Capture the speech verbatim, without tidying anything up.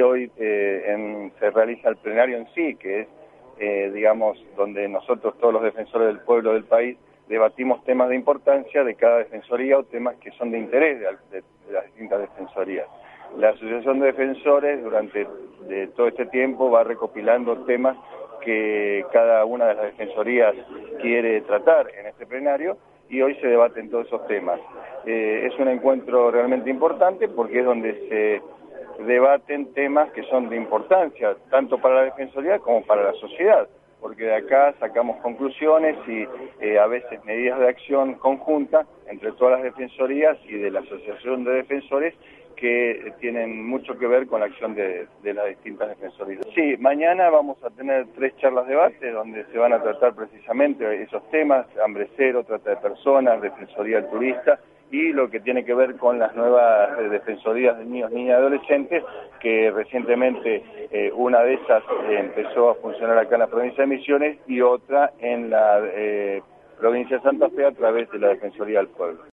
hoy eh, en, se realiza el plenario en sí, que es, eh, digamos, donde nosotros, todos los defensores del pueblo del país, debatimos temas de importancia de cada defensoría o temas que son de interés de, de, de las distintas defensorías. La Asociación de Defensores durante de todo este tiempo va recopilando temas que cada una de las defensorías quiere tratar en este plenario y hoy se debaten todos esos temas. Eh, es un encuentro realmente importante porque es donde se debaten temas que son de importancia, tanto para la defensoría como para la sociedad, porque de acá sacamos conclusiones y eh, a veces medidas de acción conjunta entre todas las defensorías y de la Asociación de Defensores que tienen mucho que ver con la acción de, de las distintas defensorías. Sí, mañana vamos a tener tres charlas de debate donde se van a tratar precisamente esos temas, hambre cero, trata de personas, defensoría del turista y lo que tiene que ver con las nuevas eh, defensorías de niños, niñas y adolescentes, que recientemente eh, una de esas eh, empezó a funcionar acá en la provincia de Misiones y otra en la eh, provincia de Santa Fe a través de la Defensoría del Pueblo.